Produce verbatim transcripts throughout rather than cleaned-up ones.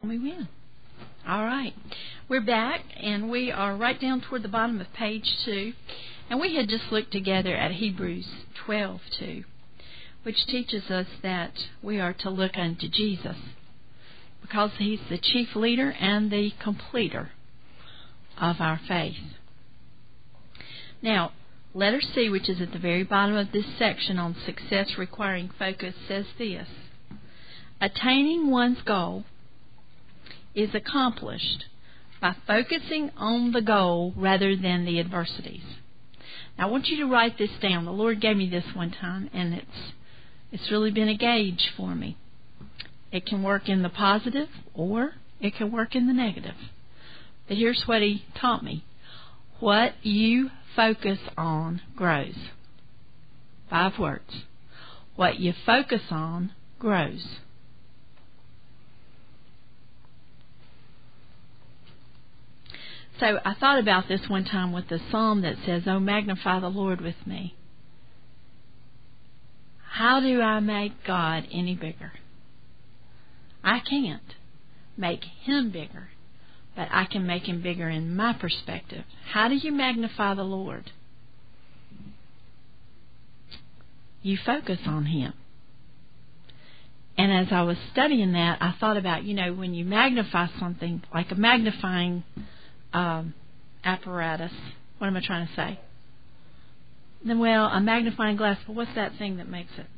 We win. All right. We're back, and we are right down toward the bottom of page two. And we had just looked together at Hebrews twelve two, which teaches us that we are to look unto Jesus because He's the chief leader and the completer of our faith. Now, letter C, which is at the very bottom of this section on success requiring focus, says this: attaining one's goal is accomplished by focusing on the goal rather than the adversities. Now, I want you to write this down. The Lord gave me this one time, and it's it's really been a gauge for me. It can work in the positive, or it can work in the negative. But here's what He taught me. What you focus on grows. Five words. What you focus on grows. So I thought about this one time with the psalm that says, "Oh, magnify the Lord with me." How do I make God any bigger? I can't make Him bigger, but I can make Him bigger in my perspective. How do you magnify the Lord? You focus on Him. And as I was studying that, I thought about, you know, when you magnify something, like a magnifying Um, apparatus. What am I trying to say? Then, well, a magnifying glass. But what's that thing that makes it?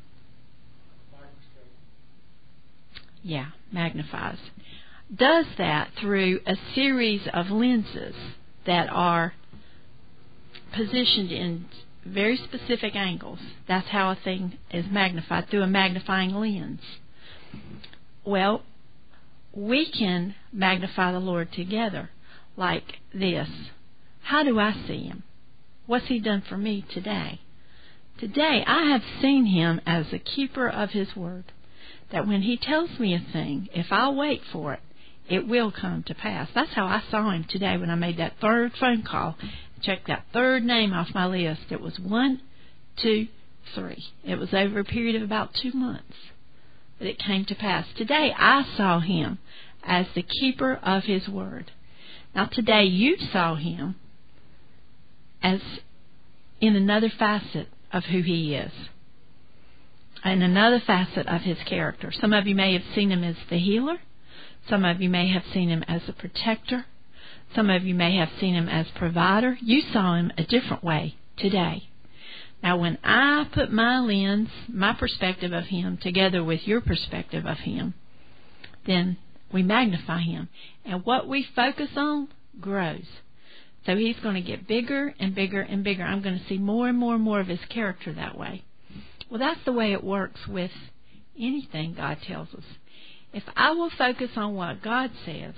Yeah, magnifies. Does that through a series of lenses that are positioned in very specific angles. That's how a thing is magnified, through a magnifying lens. Well, we can magnify the Lord together. Like this. How do I see Him? What's He done for me today? Today, I have seen Him as the keeper of His word. That when He tells me a thing, if I'll wait for it, it will come to pass. That's how I saw Him today when I made that third phone call. Checked that third name off my list. It was one, two, three. It was over a period of about two months. But it came to pass. Today, I saw Him as the keeper of His word. Now today you saw Him as in another facet of who He is. In another facet of His character. Some of you may have seen Him as the healer. Some of you may have seen Him as a protector. Some of you may have seen Him as provider. You saw Him a different way today. Now when I put my lens, my perspective of Him together with your perspective of Him, then we magnify Him. And what we focus on grows. So He's going to get bigger and bigger and bigger. I'm going to see more and more and more of His character that way. Well, that's the way it works with anything God tells us. If I will focus on what God says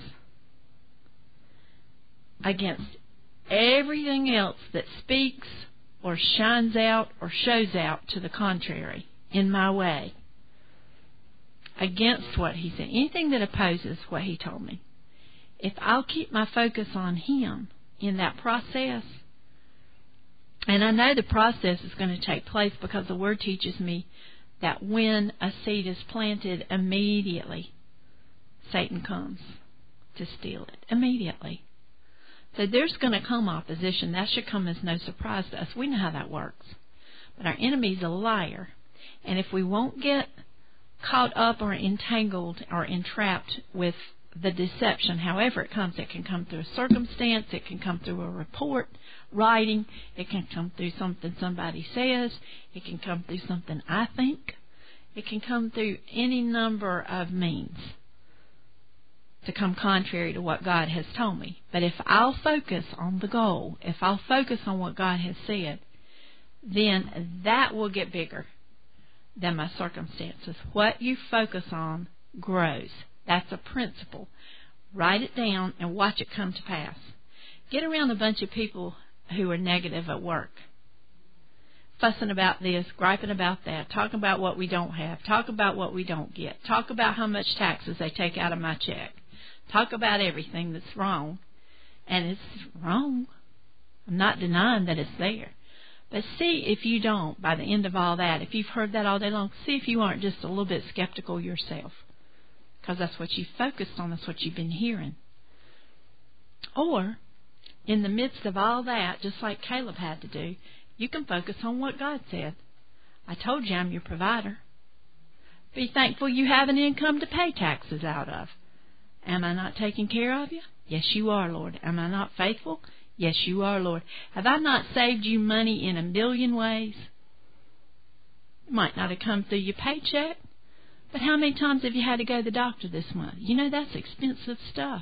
against everything else that speaks or shines out or shows out to the contrary in my way, against what He said, anything that opposes what He told me, if I'll keep my focus on Him in that process, and I know the process is going to take place because the Word teaches me that when a seed is planted, immediately Satan comes to steal it. Immediately. So there's going to come opposition. That should come as no surprise to us. We know how that works. But our enemy's a liar. And if we won't get caught up or entangled or entrapped with the deception, however it comes, it can come through a circumstance, it can come through a report, writing, it can come through something somebody says, it can come through something I think, it can come through any number of means to come contrary to what God has told me. But if I'll focus on the goal, if I'll focus on what God has said, then that will get bigger than my circumstances. What you focus on grows. That's a principle. Write it down and watch it come to pass. Get around a bunch of people who are negative at work. Fussing about this, griping about that, talking about what we don't have, talk about what we don't get, talk about how much taxes they take out of my check, talk about everything that's wrong. And it's wrong. I'm not denying that it's there. But see if you don't, by the end of all that, if you've heard that all day long, see if you aren't just a little bit skeptical yourself. because that's what you focused on. That's what you've been hearing. Or, in the midst of all that, just like Caleb had to do, you can focus on what God said. I told you I'm your provider. Be thankful you have an income to pay taxes out of. Am I not taking care of you? Yes, you are, Lord. Am I not faithful? Yes, you are, Lord. Have I not saved you money in a million ways? It might not have come through your paycheck, but how many times have you had to go to the doctor this month? You know, that's expensive stuff.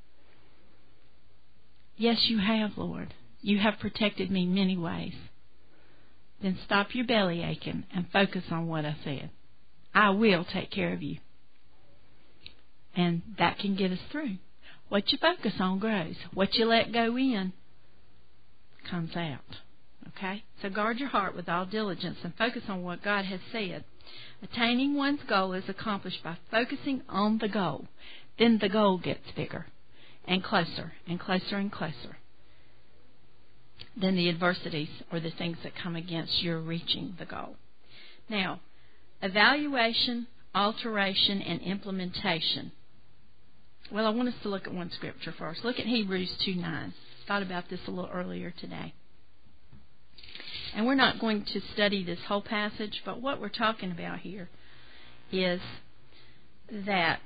Yes, you have, Lord. You have protected me many ways. Then stop your belly aching and focus on what I said. I will take care of you. And that can get us through. What you focus on grows. What you let go in comes out. Okay? So guard your heart with all diligence and focus on what God has said. Attaining one's goal is accomplished by focusing on the goal. Then the goal gets bigger and closer and closer and closer. Then the adversities or the things that come against your reaching the goal. Now, evaluation, alteration, and implementation. Well, I want us to look at one scripture first. Look at Hebrews two nine. Thought about this a little earlier today. And we're not going to study this whole passage, but what we're talking about here is that,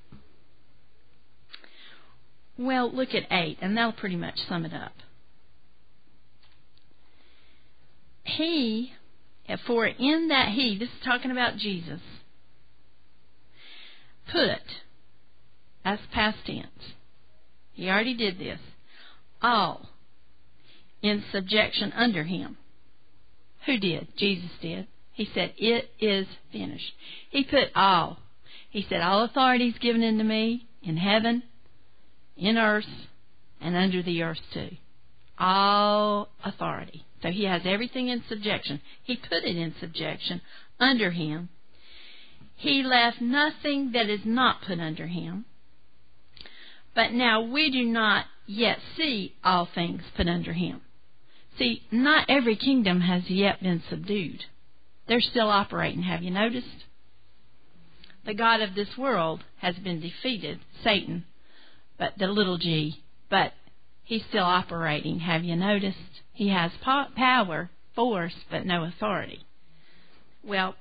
well, look at eight, and that'll pretty much sum it up. He, for in that he, this is talking about Jesus, put, as past tense, he already did this, all in subjection under him. Who did? Jesus did. He said, it is finished. He put all. He said, all authority is given unto me in heaven, in earth, and under the earth too. All authority. So he has everything in subjection. He put it in subjection under him. He left nothing that is not put under him. But now we do not yet see all things put under him. See, not every kingdom has yet been subdued. They're still operating. Have you noticed? The god of this world has been defeated, Satan, but the little g, but he's still operating. Have you noticed? He has po- power, force, but no authority. Well,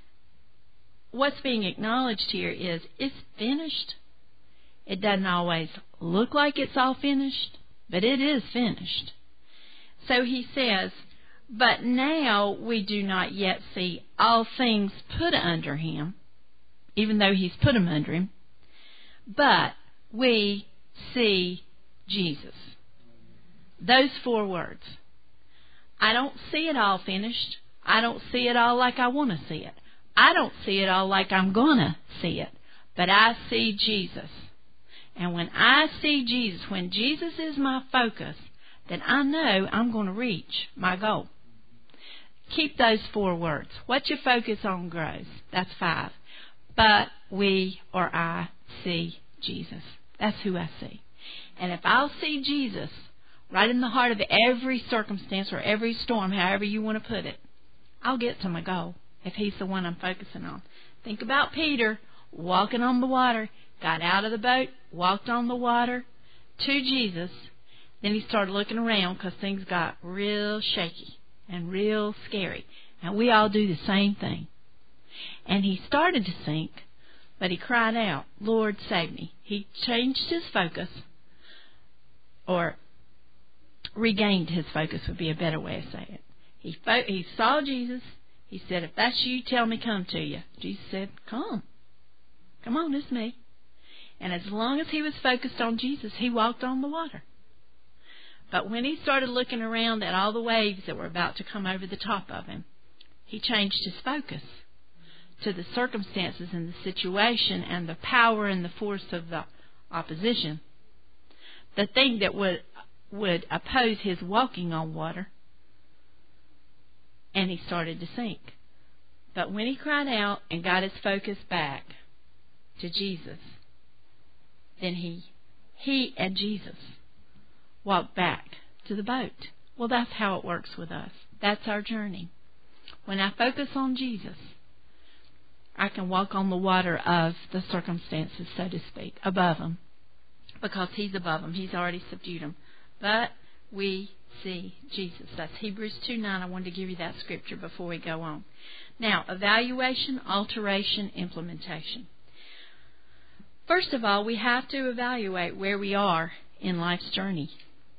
what's being acknowledged here is it's finished. It doesn't always look like it's all finished, but it is finished. So he says, but now we do not yet see all things put under him, even though he's put them under him, but we see Jesus. Those four words. I don't see it all finished. I don't see it all like I want to see it. I don't see it all like I'm going to see it. But I see Jesus. And when I see Jesus, when Jesus is my focus, then I know I'm going to reach my goal. Keep those four words. What you focus on grows. That's five. But we or I see Jesus. That's who I see. And if I'll see Jesus right in the heart of every circumstance or every storm, however you want to put it, I'll get to my goal if he's the one I'm focusing on. Think about Peter walking on the water, got out of the boat, walked on the water to Jesus. Then he started looking around because things got real shaky and real scary. And we all do the same thing. And he started to sink, but he cried out, Lord, save me. He changed his focus, or regained his focus would be a better way to say it. He, fo- he saw Jesus. He said, if that's you, tell me come to you. Jesus said, come. Come on, it's me. And as long as he was focused on Jesus, he walked on the water. But when he started looking around at all the waves that were about to come over the top of him, he changed his focus to the circumstances and the situation and the power and the force of the opposition. The thing that would would oppose his walking on water. And he started to sink. But when he cried out and got his focus back to Jesus, then he, he and Jesus walked back to the boat. Well, that's how it works with us. That's our journey. When I focus on Jesus, I can walk on the water of the circumstances, so to speak, above them, because He's above them. He's already subdued them. But we see Jesus. That's Hebrews two nine. I wanted to give you that scripture before we go on. Now, evaluation, alteration, implementation. First of all, we have to evaluate where we are in life's journey.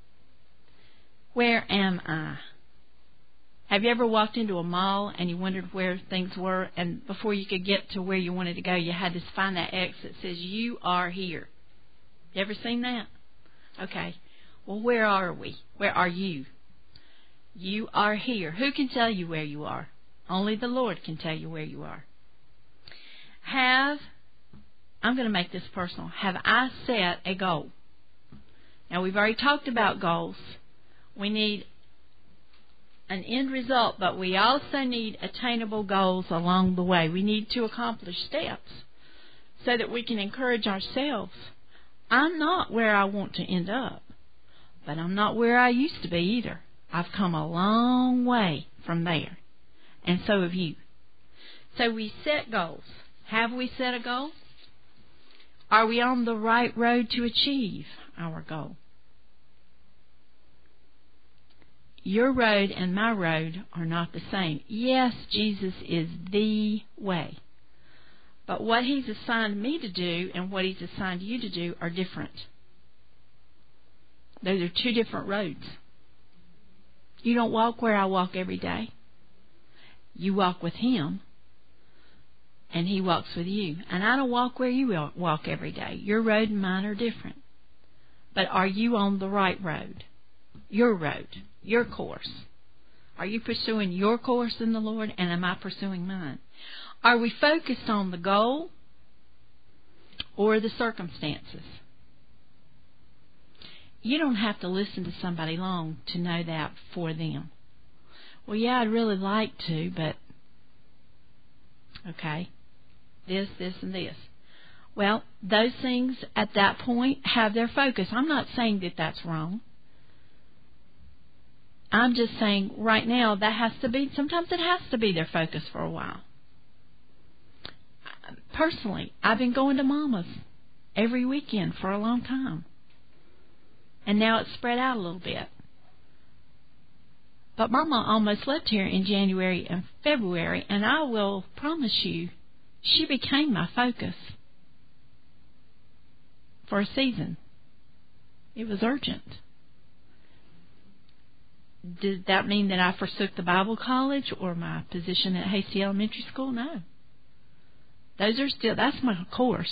Where am I? Have you ever walked into a mall and you wondered where things were, and before you could get to where you wanted to go, you had to find that X that says, you are here? You ever seen that? Okay. Well, where are we? Where are you? You are here. Who can tell you where you are? Only the Lord can tell you where you are. Have, I'm going to make this personal, have I set a goal? Now, we've already talked about goals. We need an end result, but we also need attainable goals along the way. We need to accomplish steps so that we can encourage ourselves. I'm not where I want to end up, but I'm not where I used to be either. I've come a long way from there, and so have you. So we set goals. Have we set a goal? Are we on the right road to achieve our goal? Your road and my road are not the same. Yes, Jesus is the way. But what He's assigned me to do and what He's assigned you to do are different. Those are two different roads. You don't walk where I walk every day. You walk with Him, and He walks with you. And I don't walk where you walk every day. Your road and mine are different. But are you on the right road? Your road, your course. Are you pursuing your course in the Lord, and am I pursuing mine? Are we focused on the goal or the circumstances? You don't have to listen to somebody long to know that for them. Well, yeah, I'd really like to, but okay, this, this, and this. Well, those things at that point have their focus. I'm not saying that that's wrong. I'm just saying right now that has to be, sometimes it has to be their focus for a while. Personally, I've been going to Mama's every weekend for a long time. And now it's spread out a little bit. But Mama almost left here in January and February, and I will promise you, she became my focus for a season. It was urgent. Did that mean that I forsook the Bible college or my position at Hasty Elementary School? No. Those are still, that's my course.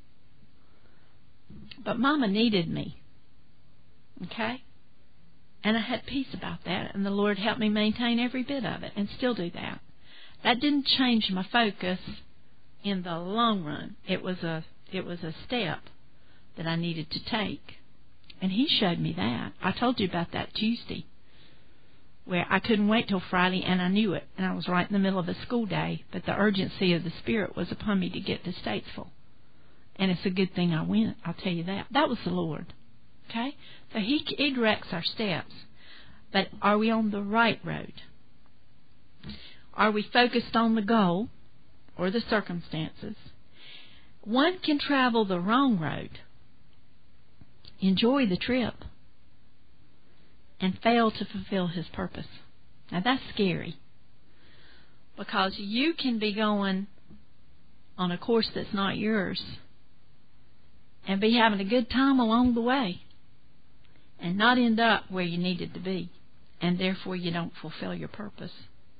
But Mama needed me. Okay? And I had peace about that, and the Lord helped me maintain every bit of it and still do that. That didn't change my focus in the long run. It was a it was a step that I needed to take. And He showed me that. I told you about that Tuesday, where I couldn't wait till Friday, and I knew it, and I was right in the middle of a school day, but the urgency of the Spirit was upon me to get to Statesville. And it's a good thing I went, I'll tell you that. That was the Lord. Okay? So He, he directs our steps. But are we on the right road? Are we focused on the goal or the circumstances? One can travel the wrong road, enjoy the trip, and fail to fulfill his purpose. Now that's scary, because you can be going on a course that's not yours and be having a good time along the way and not end up where you needed to be, and therefore you don't fulfill your purpose.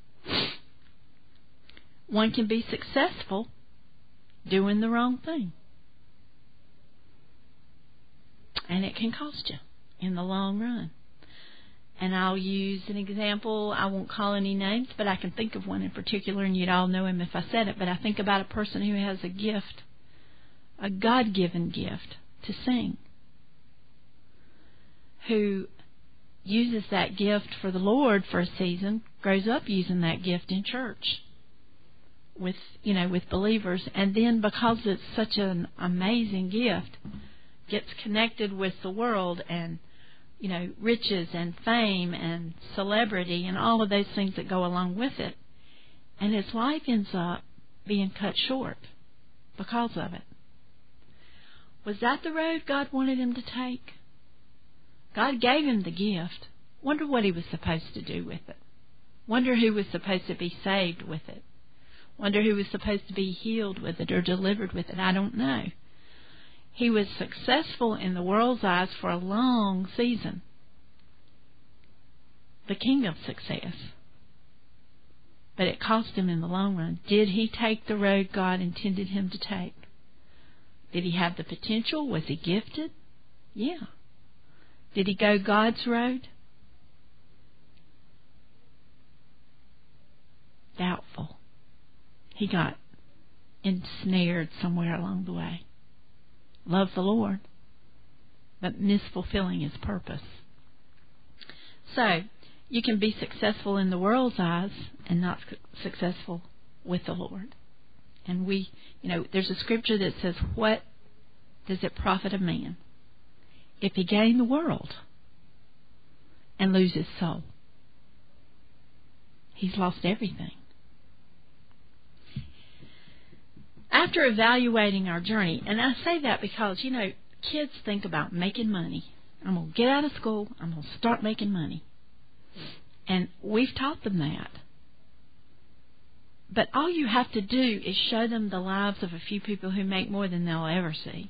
One can be successful doing the wrong thing, and it can cost you in the long run. And I'll use an example. I won't call any names, but I can think of one in particular, and you'd all know him if I said it. But I think about a person who has a gift, a God-given gift to sing, who uses that gift for the Lord for a season, grows up using that gift in church with, you know, with believers, and then because it's such an amazing gift, gets connected with the world and, you know, riches and fame and celebrity and all of those things that go along with it. And his life ends up being cut short because of it. Was that the road God wanted him to take? God gave him the gift. Wonder what he was supposed to do with it. Wonder who was supposed to be saved with it. Wonder who was supposed to be healed with it or delivered with it. I don't know. He was successful in the world's eyes for a long season. The king of success. But it cost him in the long run. Did he take the road God intended him to take? Did he have the potential? Was he gifted? Yeah. Did he go God's road? Doubtful. He got ensnared somewhere along the way. Loved the Lord, but misfulfilling his purpose. So, you can be successful in the world's eyes and not successful with the Lord. And we, you know, there's a scripture that says, what does it profit a man if he gain the world and lose his soul? He's lost everything. After evaluating our journey, and I say that because, you know, kids think about making money. I'm going to get out of school. I'm going to start making money. And we've taught them that. But all you have to do is show them the lives of a few people who make more than they'll ever see,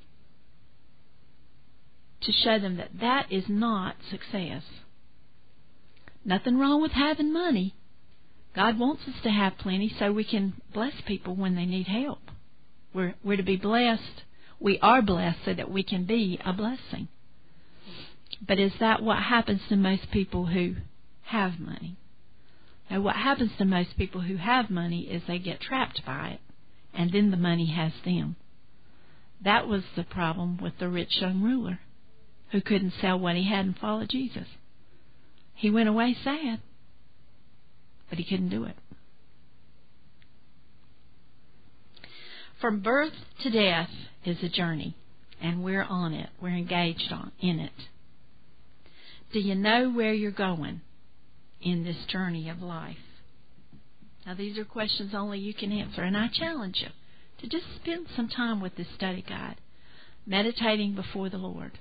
to show them that that is not success. Nothing wrong with having money. God wants us to have plenty so we can bless people when they need help. We're, we're to be blessed. We are blessed so that we can be a blessing. But is that what happens to most people who have money? Now, what happens to most people who have money is they get trapped by it, and then the money has them. That was the problem with the rich young ruler who couldn't sell what he had and follow Jesus. He went away sad, but he couldn't do it. From birth to death is a journey, and we're on it. We're engaged on in it. Do you know where you're going in this journey of life? Now, these are questions only you can answer, and I challenge you to just spend some time with this study guide, meditating before the Lord.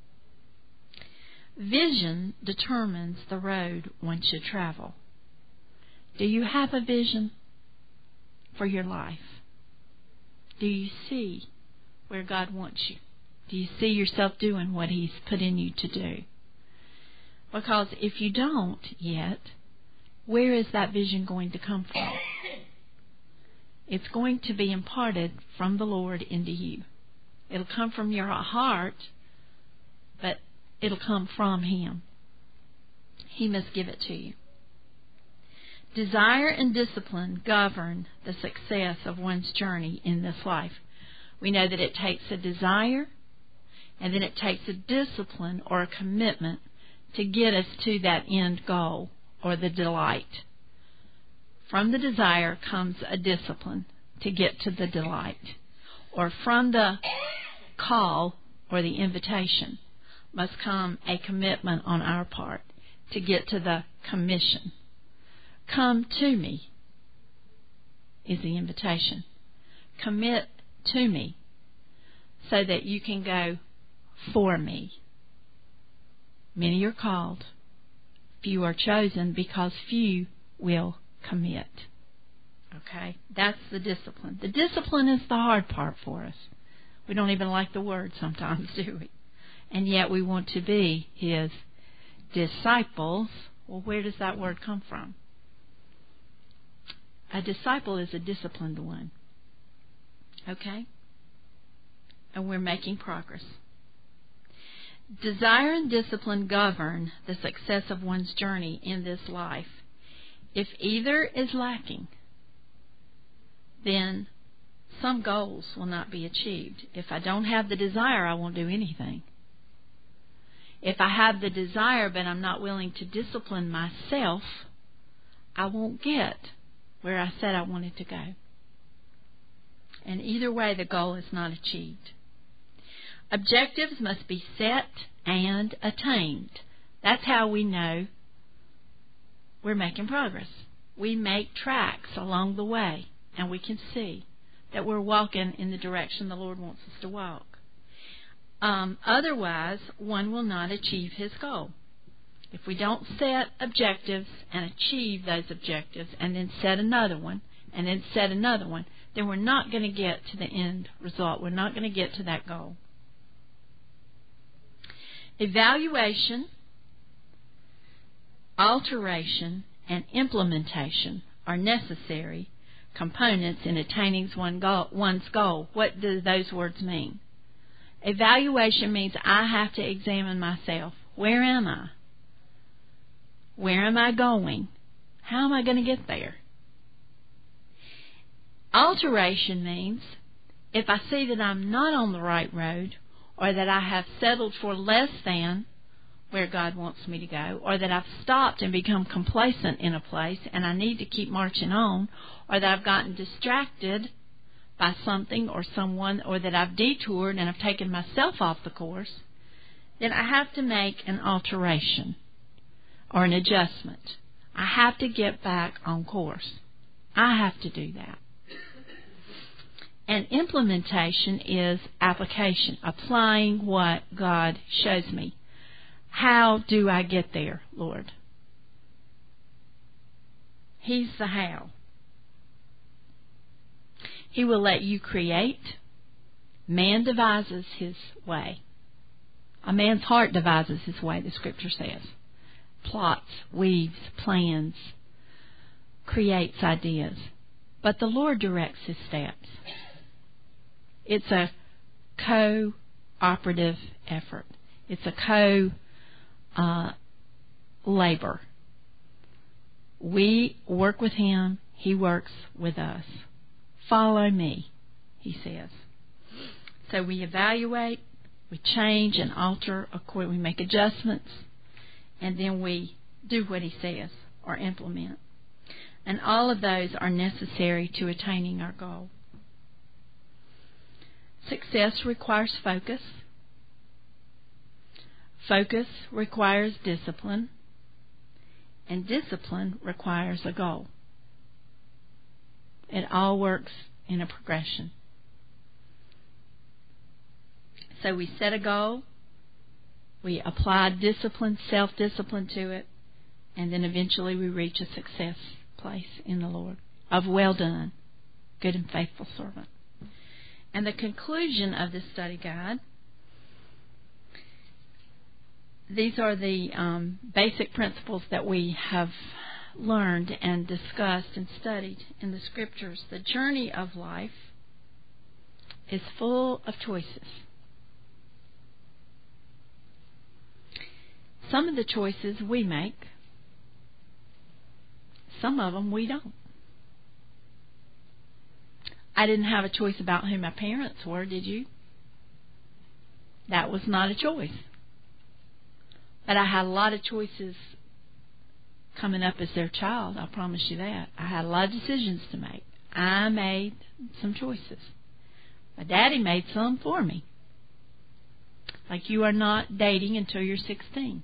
Vision determines the road one should travel. Do you have a vision for your life? Do you see where God wants you? Do you see yourself doing what He's put in you to do? Because if you don't yet, where is that vision going to come from? It's going to be imparted from the Lord into you. It'll come from your heart, but it'll come from Him. He must give it to you. Desire and discipline govern the success of one's journey in this life. We know that it takes a desire, and then it takes a discipline or a commitment to get us to that end goal or the delight. From the desire comes a discipline to get to the delight. Or from the call or the invitation must come a commitment on our part to get to the commission. Come to me is the invitation. Commit to me so that you can go for me. Many are called, few are chosen, because few will commit. Okay? That's the discipline. The discipline is the hard part for us. We don't even like the word sometimes, do we? And yet we want to be His disciples. Well, where does that word come from? A disciple is a disciplined one. Okay? And we're making progress. Desire and discipline govern the success of one's journey in this life. If either is lacking, then some goals will not be achieved. If I don't have the desire, I won't do anything. If I have the desire but I'm not willing to discipline myself, I won't get where I said I wanted to go. And either way, the goal is not achieved. Objectives must be set and attained. That's how we know we're making progress. We make tracks along the way, and we can see that we're walking in the direction the Lord wants us to walk. Um, otherwise, one will not achieve his goal. If we don't set objectives and achieve those objectives and then set another one and then set another one, then we're not going to get to the end result. We're not going to get to that goal. Evaluation, alteration, and implementation are necessary components in attaining one goal, one's goal. What do those words mean? Evaluation means I have to examine myself. Where am I? Where am I going? How am I going to get there? Alteration means if I see that I'm not on the right road, or that I have settled for less than where God wants me to go, or that I've stopped and become complacent in a place and I need to keep marching on, or that I've gotten distracted by something or someone, or that I've detoured and I've taken myself off the course, then I have to make an alteration or an adjustment. I have to get back on course. I have to do that. And implementation is application, applying what God shows me. How do I get there, Lord? He's the how. He will let you create. Man devises his way. A man's heart devises his way, the Scripture says. Plots, weaves, plans, creates ideas. But the Lord directs his steps. It's a cooperative effort. It's a co uh, labor. We work with him. He works with us. Follow me, he says. So we evaluate, we change and alter, we make adjustments, and then we do what he says or implement. And all of those are necessary to attaining our goal. Success requires focus. Focus requires discipline. And discipline requires a goal. It all works in a progression. So we set a goal, we apply discipline, self-discipline to it, and then eventually we reach a success place in the Lord of well done, good and faithful servant. And the conclusion of this study guide, these are the um, basic principles that we have learned and discussed and studied in the Scriptures. The journey of life is full of choices. Some of the choices we make, some of them we don't. I didn't have a choice about who my parents were, did you? That was not a choice. But I had a lot of choices coming up as their child, I promise you that. I had a lot of decisions to make. I made some choices. My daddy made some for me. Like, you are not dating until you're sixteen.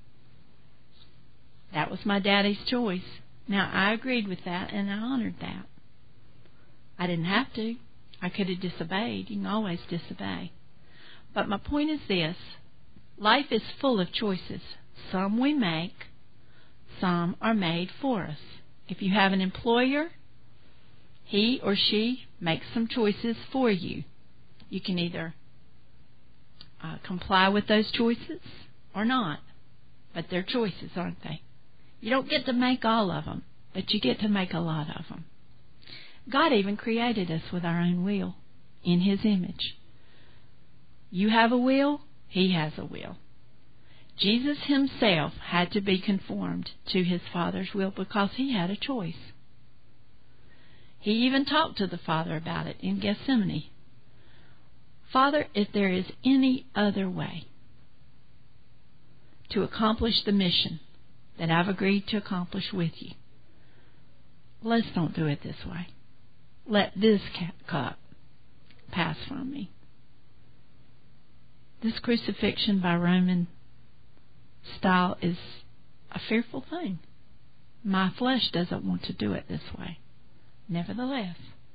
That was my daddy's choice. Now, I agreed with that, and I honored that. I didn't have to. I could have disobeyed. You can always disobey. But my point is this. Life is full of choices. Some we make, some are made for us. If you have an employer, he or she makes some choices for you. You can either uh, comply with those choices or not. But they're choices, aren't they? You don't get to make all of them, but you get to make a lot of them. God even created us with our own will in His image. You have a will, He has a will. Jesus Himself had to be conformed to His Father's will because He had a choice. He even talked to the Father about it in Gethsemane. Father, if there is any other way to accomplish the mission that I've agreed to accomplish with you, let's don't do it this way. Let this cup pass from me. This crucifixion by Roman style is a fearful thing. My flesh doesn't want to do it this way. Nevertheless,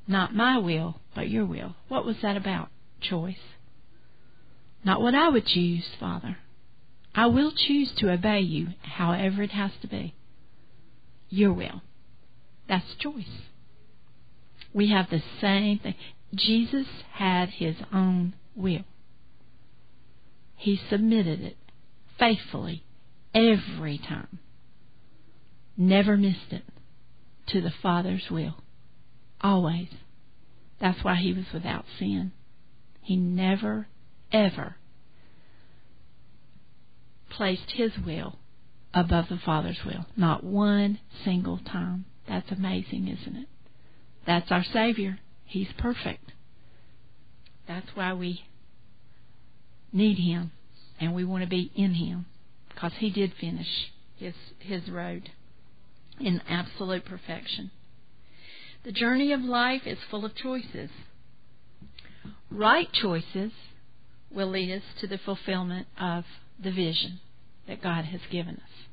Not my will, but your will. What was that about? Choice. Not what I would choose, Father. I will choose to obey you, however it has to be. Your will. That's choice. We have the same thing. Jesus had his own will. He submitted it faithfully every time. Never missed it to the Father's will. Always. That's why he was without sin. He never, ever placed his will above the Father's will. Not one single time. That's amazing, isn't it? That's our Savior. He's perfect. That's why we need him, and we want to be in him, because he did finish his his road in absolute perfection. The journey of life is full of choices. Right choices will lead us to the fulfillment of the vision that God has given us.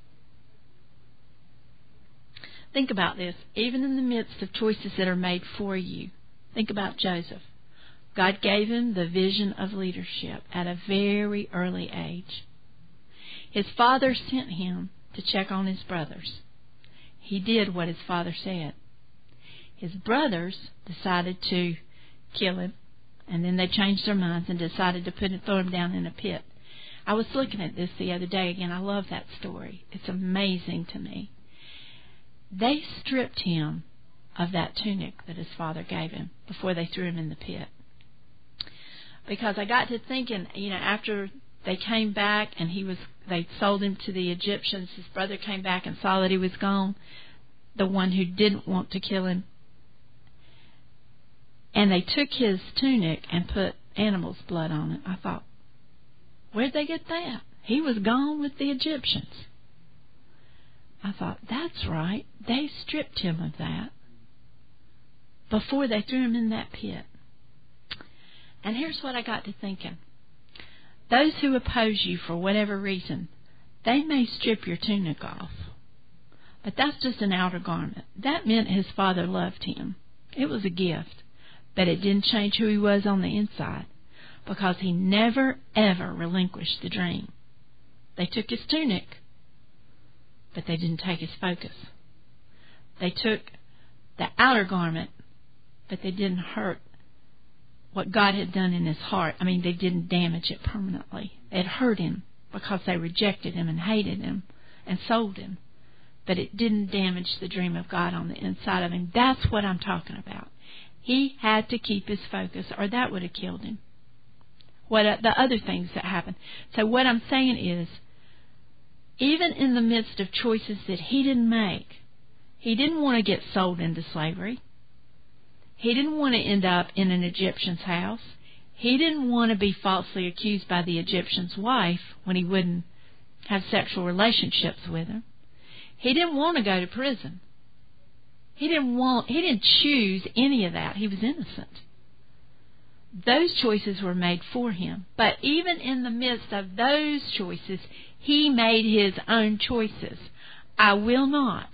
Think about this. Even in the midst of choices that are made for you, think about Joseph. God gave him the vision of leadership at a very early age. His father sent him to check on his brothers. He did what his father said. His brothers decided to kill him, and then they changed their minds and decided to put him, throw him down in a pit. I was looking at this the other day again. I love that story. It's amazing to me. They stripped him of that tunic that his father gave him before they threw him in the pit. Because I got to thinking, you know, after they came back and he was, they sold him to the Egyptians, his brother came back and saw that he was gone, the one who didn't want to kill him. And they took his tunic and put animal's blood on it. I thought, where'd they get that? He was gone with the Egyptians. I thought, that's right. They stripped him of that before they threw him in that pit. And here's what I got to thinking. Those who oppose you for whatever reason, they may strip your tunic off. But that's just an outer garment. That meant his father loved him. It was a gift. But it didn't change who he was on the inside, because he never, ever relinquished the dream. They took his tunic, but they didn't take his focus. They took the outer garment, but they didn't hurt what God had done in his heart. I mean, they didn't damage it permanently. It hurt him because they rejected him and hated him and sold him. But it didn't damage the dream of God on the inside of him. That's what I'm talking about. He had to keep his focus, or that would have killed him. What uh, the other things that happened. So what I'm saying is, even in the midst of choices that he didn't make, he didn't want to get sold into slavery. He didn't want to end up in an Egyptian's house. He didn't want to be falsely accused by the Egyptian's wife when he wouldn't have sexual relationships with her. He didn't want to go to prison. He didn't want, he didn't choose any of that. He was innocent. Those choices were made for him. But even in the midst of those choices, he made his own choices. I will not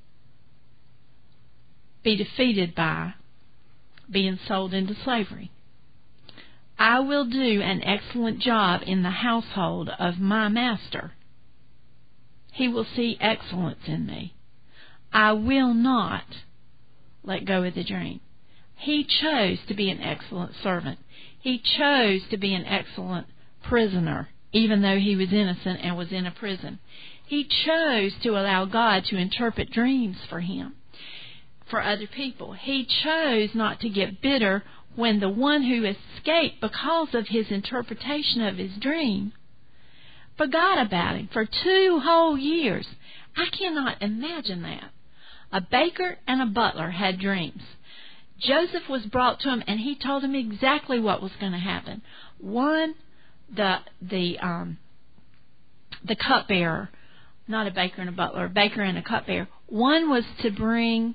be defeated by being sold into slavery. I will do an excellent job in the household of my master. He will see excellence in me. I will not let go of the dream. He chose to be an excellent servant. He chose to be an excellent prisoner, even though he was innocent and was in a prison. He chose to allow God to interpret dreams for him, for other people. He chose not to get bitter when the one who escaped because of his interpretation of his dream forgot about him for two whole years. I cannot imagine that. A baker and a butler had dreams. Joseph was brought to him, and he told him exactly what was going to happen. One, the the um, the cupbearer, not a baker and a butler, a baker and a cupbearer. One was to bring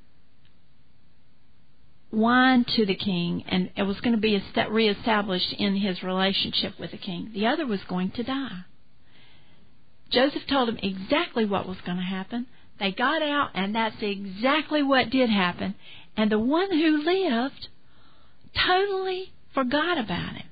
wine to the king, and it was going to be reestablished in his relationship with the king. The other was going to die. Joseph told him exactly what was going to happen. They got out, and that's exactly what did happen. And the one who lived totally forgot about him.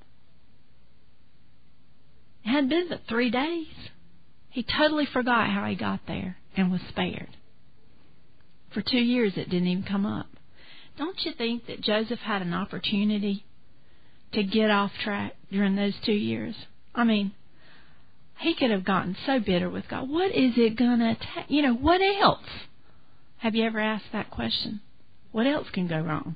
It hadn't been but three days. He totally forgot how he got there and was spared. For two years it didn't even come up. Don't you think that Joseph had an opportunity to get off track during those two years? I mean, he could have gotten so bitter with God. What is it going to take? You know, what else? Have you ever asked that question? What else can go wrong?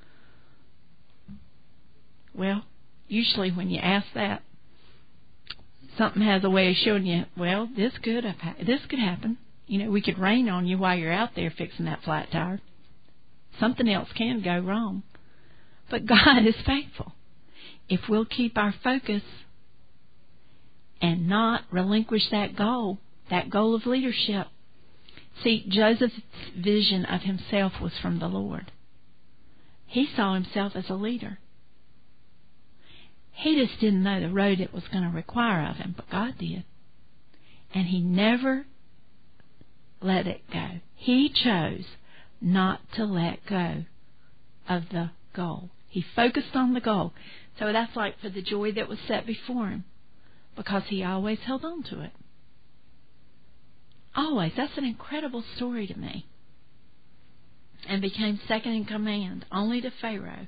Well, usually when you ask that, something has a way of showing you, well, this could have ha- this could happen. You know, we could rain on you while you're out there fixing that flat tire. Something else can go wrong. But God is faithful. If we'll keep our focus and not relinquish that goal, that goal of leadership. See, Joseph's vision of himself was from the Lord. He saw himself as a leader. He just didn't know the road it was going to require of him, but God did. And he never let it go. He chose not to let go of the goal. He focused on the goal. So that's like for the joy that was set before him, because he always held on to it. Always. That's an incredible story to me. And became second in command only to Pharaoh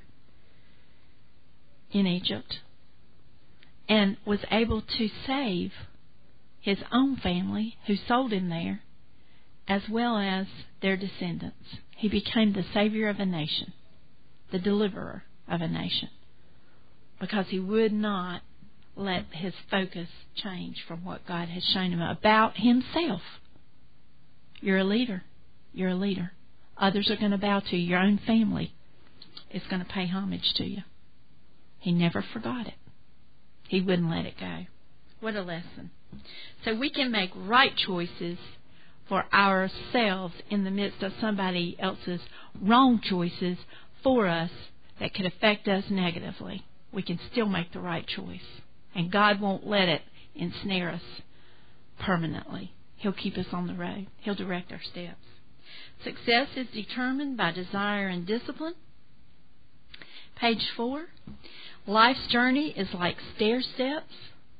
in Egypt, and was able to save his own family who sold him there, as well as their descendants. He became the savior of a nation, the deliverer of a nation, because he would not let his focus change from what God has shown him about himself. You're a leader. You're a leader. Others are going to bow to you. Your own family is going to pay homage to you. He never forgot it. He wouldn't let it go. What a lesson. So we can make right choices for ourselves in the midst of somebody else's wrong choices for us that could affect us negatively. We can still make the right choice. And God won't let it ensnare us permanently. He'll keep us on the road. He'll direct our steps. Success is determined by desire and discipline. Page four. Life's journey is like stair steps.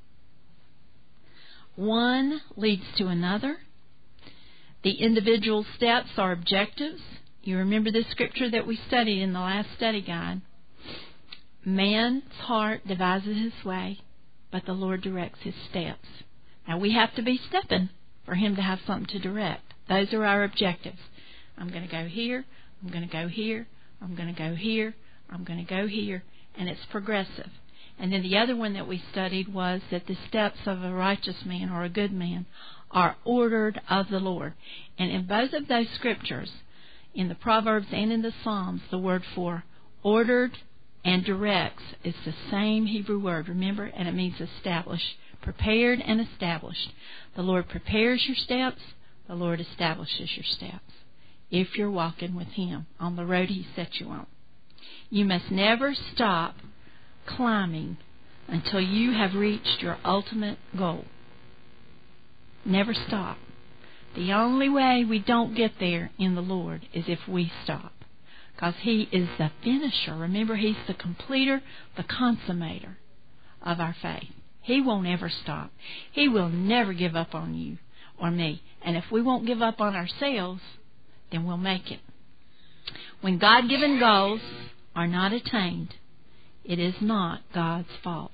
One leads to another. The individual steps are objectives. You remember the scripture that we studied in the last study guide. Man's heart devises his way, but the Lord directs his steps. Now we have to be stepping for him to have something to direct. Those are our objectives. I'm going to go here, I'm going to go here, I'm going to go here, I'm going to go here, and it's progressive. And then the other one that we studied was that the steps of a righteous man or a good man are ordered of the Lord. And in both of those scriptures, in the Proverbs and in the Psalms, the word for ordered and directs is the same Hebrew word, remember? And it means establish, prepared and established. The Lord prepares your steps, the Lord establishes your steps, if you're walking with Him on the road He set you on. You must never stop climbing until you have reached your ultimate goal. Never stop. The only way we don't get there in the Lord is if we stop. Because He is the finisher. Remember, He's the completer, the consummator of our faith. He won't ever stop. He will never give up on you or me. And if we won't give up on ourselves, then we'll make it. When God-given goals are not attained, it is not God's fault.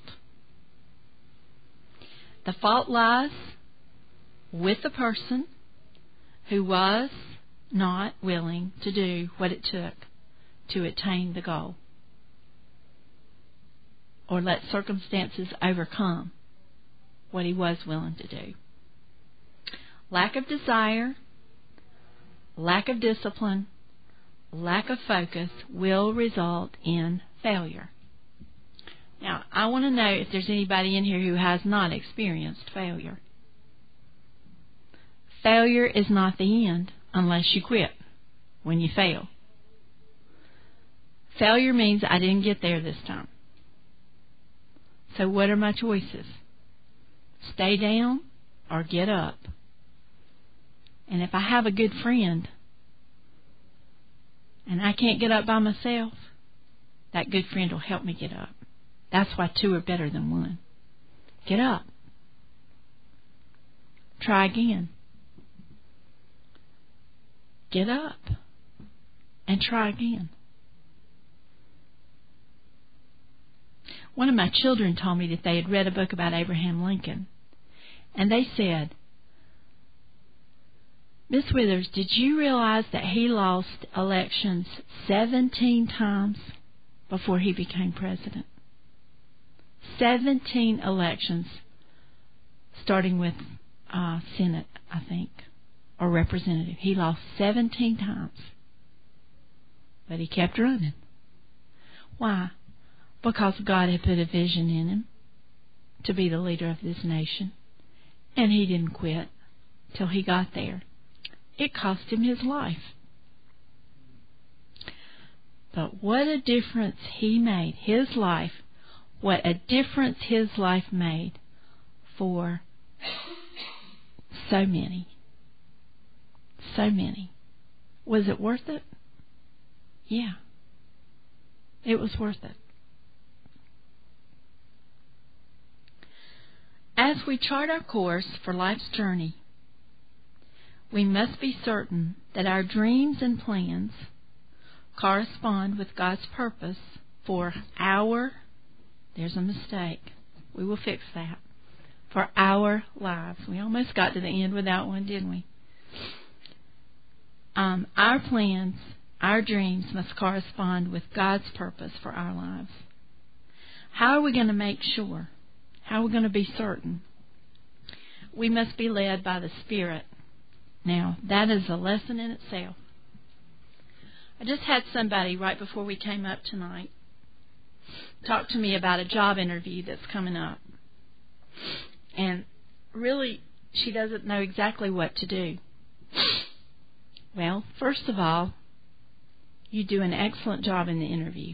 The fault lies with the person who was not willing to do what it took to attain the goal, or let circumstances overcome what he was willing to do. Lack of desire, lack of discipline, lack of focus will result in failure. Now, I want to know if there's anybody in here who has not experienced failure. Failure is not the end unless you quit when you fail. Failure means I didn't get there this time. So what are my choices? Stay down or get up? And if I have a good friend and I can't get up by myself, that good friend will help me get up. That's why two are better than one. Get up. Try again. Get up and try again. One of my children told me that they had read a book about Abraham Lincoln, and they said, Miss Withers, did you realize that he lost elections seventeen times before he became president? seventeen elections, starting with uh, Senate, I think, or representative. He lost seventeen times. But he kept running. Why? Because God had put a vision in him to be the leader of this nation. And he didn't quit till he got there. It cost him his life. But what a difference he made. His life, what a difference his life made for so many. So many. Was it worth it? Yeah. It was worth it. As we chart our course for life's journey, we must be certain that our dreams and plans correspond with God's purpose for our, there's a mistake, we will fix that, for our lives. We almost got to the end without one, didn't we? Um, our plans, our dreams must correspond with God's purpose for our lives. How are we going to make sure? How are we going to be certain? We must be led by the Spirit. Now, that is a lesson in itself. I just had somebody right before we came up tonight talk to me about a job interview that's coming up. And really, she doesn't know exactly what to do. Well, first of all, you do an excellent job in the interview.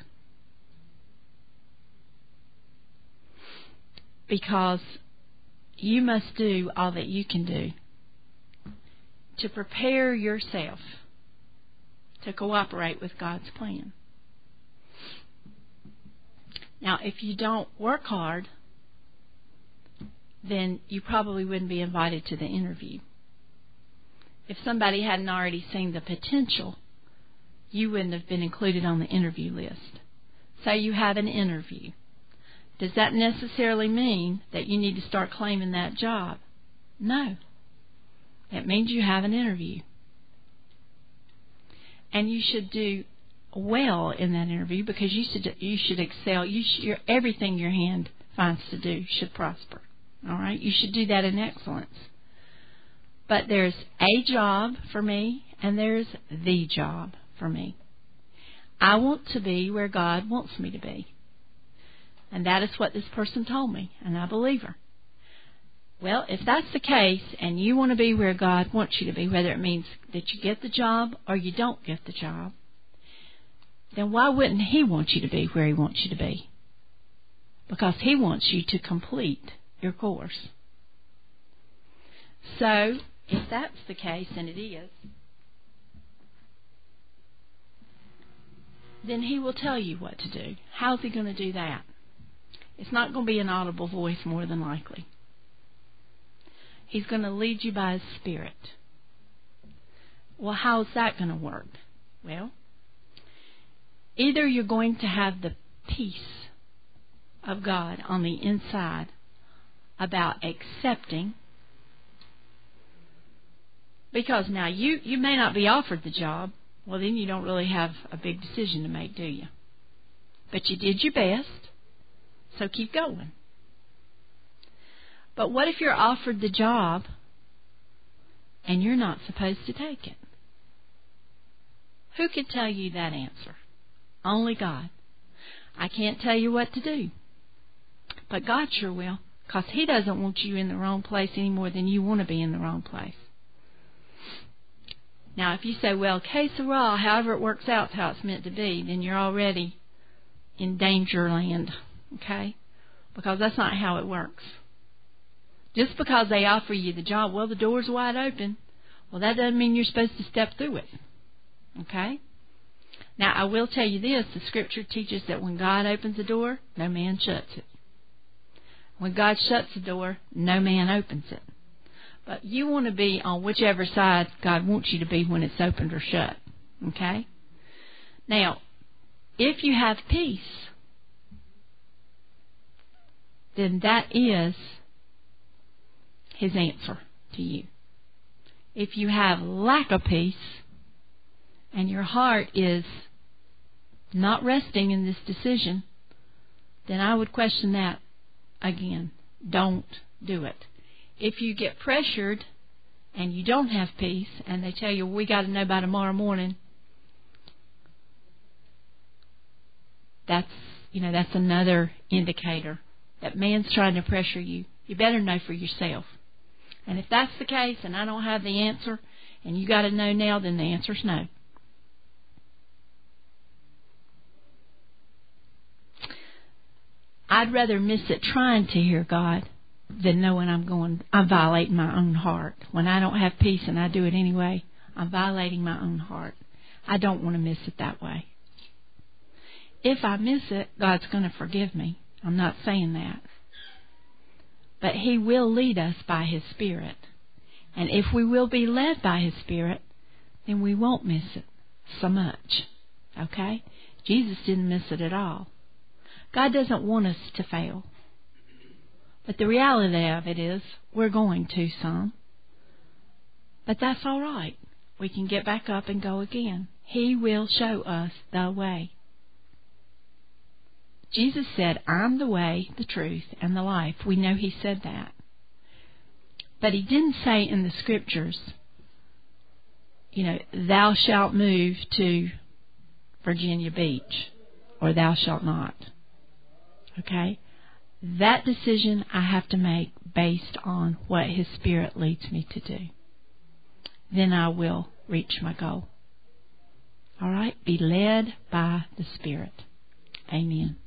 Because you must do all that you can do to prepare yourself to cooperate with God's plan. Now, if you don't work hard, then you probably wouldn't be invited to the interview. If somebody hadn't already seen the potential, you wouldn't have been included on the interview list. Say you have an interview. Does that necessarily mean that you need to start claiming that job? No. It means you have an interview. And you should do well in that interview because you should you should excel. You should, your, everything your hand finds to do should prosper. All right? You should do that in excellence. But there's a job for me and there's the job for me. I want to be where God wants me to be. And that is what this person told me, and I believe her. Well, if that's the case, and you want to be where God wants you to be, whether it means that you get the job or you don't get the job, then why wouldn't He want you to be where He wants you to be? Because He wants you to complete your course. So, if that's the case, and it is, then He will tell you what to do. How's He going to do that? It's not going to be an audible voice more than likely. He's going to lead you by His Spirit. Well, how's that going to work? Well, either you're going to have the peace of God on the inside about accepting, because now you, you may not be offered the job. Well, then you don't really have a big decision to make, do you? But you did your best. So keep going. But what if you're offered the job and you're not supposed to take it? Who can tell you that answer? Only God. I can't tell you what to do. But God sure will, because He doesn't want you in the wrong place any more than you want to be in the wrong place. Now, if you say, well, que sera, however it works out is how it's meant to be, then you're already in danger land. Okay? Because that's not how it works. Just because they offer you the job, well, the door's wide open. Well, that doesn't mean you're supposed to step through it. Okay? Now, I will tell you this. The Scripture teaches that when God opens a door, no man shuts it. When God shuts the door, no man opens it. But you want to be on whichever side God wants you to be when it's opened or shut. Okay? Now, if you have peace, then that is His answer to you. If you have lack of peace and your heart is not resting in this decision, then I would question that again. Don't do it. If you get pressured and you don't have peace and they tell you, we got to know by tomorrow morning, that's, you know, that's another indicator that man's trying to pressure you. You better know for yourself. And if that's the case and I don't have the answer and you got to know now, then the answer's no. I'd rather miss it trying to hear God than knowing I'm going, I'm violating my own heart. When I don't have peace and I do it anyway, I'm violating my own heart. I don't want to miss it that way. If I miss it, God's going to forgive me. I'm not saying that. But He will lead us by His Spirit. And if we will be led by His Spirit, then we won't miss it so much. Okay? Jesus didn't miss it at all. God doesn't want us to fail. But the reality of it is, we're going to some. But that's all right. We can get back up and go again. He will show us the way. Jesus said, I'm the way, the truth, and the life. We know He said that. But He didn't say in the Scriptures, you know, thou shalt move to Virginia Beach, or thou shalt not. Okay? That decision I have to make based on what His Spirit leads me to do. Then I will reach my goal. All right? Be led by the Spirit. Amen.